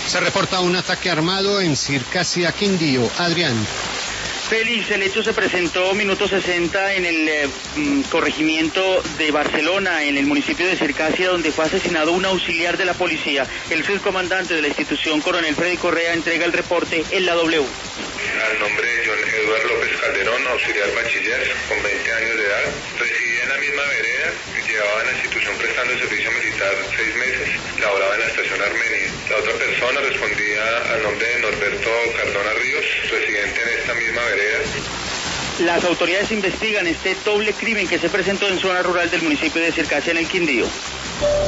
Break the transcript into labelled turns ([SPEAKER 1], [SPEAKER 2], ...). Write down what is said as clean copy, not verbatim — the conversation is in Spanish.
[SPEAKER 1] Se reporta un ataque armado en Circasia, Quindío. Adrián.
[SPEAKER 2] Félix, el hecho se presentó minuto 60 en el corregimiento de Barcelona, en el municipio de Circasia, donde fue asesinado un auxiliar de la policía. El subcomandante de la institución, coronel Freddy Correa, entrega el reporte en la W.
[SPEAKER 3] Al nombre de John Eduardo López Calderón, auxiliar bachiller, con 20 años de edad, residía en la misma vereda, llevaba en la institución prestando servicio militar 6 meses, laboraba en la estación Armenia. La otra persona respondía al nombre de Norberto Cardona Ríos, residente en esta misma vereda.
[SPEAKER 2] Las autoridades investigan este doble crimen que se presentó en zona rural del municipio de Circasia, en el Quindío.